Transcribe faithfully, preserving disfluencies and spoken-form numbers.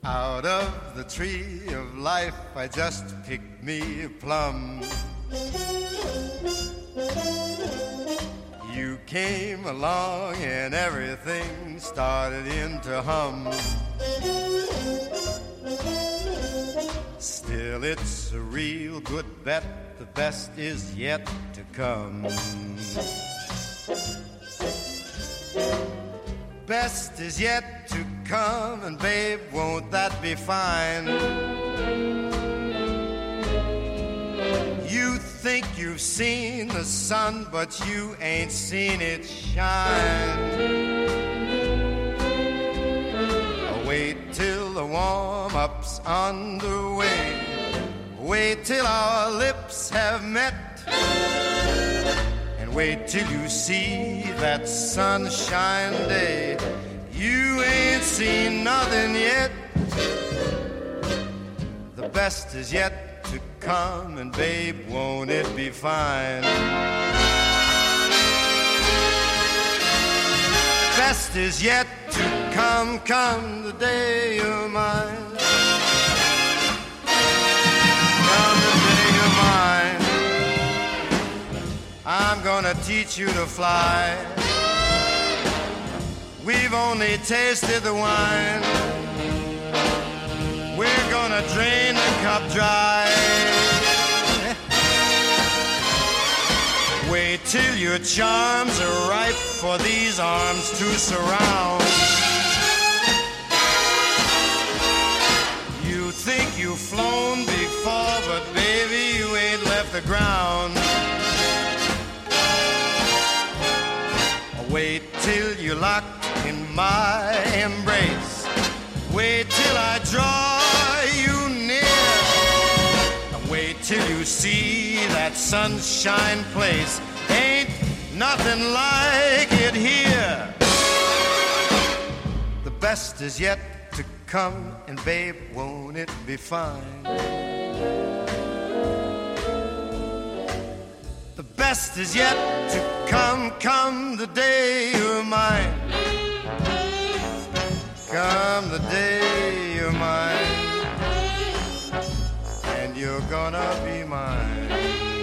Out of the tree of life I just picked me a plum. You came along and everything started in to hum. Still it's a real good bet, the best is yet to come. Best is yet to come, and babe, won't that be fine? You think you've seen the sun, but you ain't seen it shine. Wait till the warm-up's underway. Wait till our lips have met. And wait till you see that sunshine day. You ain't seen nothing yet. The best is yet to come, and babe, won't it be fine? Best is yet to come, come the day you're mine. Come the day you're mine. I'm gonna teach you to fly. We've only tasted the wine. We're gonna drain the cup dry. Wait till your charms are ripe for these arms to surround. You think you've flown before, but baby, you ain't left the ground. Wait till you're locked in my embrace. Wait till I draw you near. Wait till you see that sunshine place. Ain't nothing like it here. The best is yet to come, and babe, won't it be fine? The best is yet to come, come the day you're mine. Come the day you're mine, and you're gonna be mine.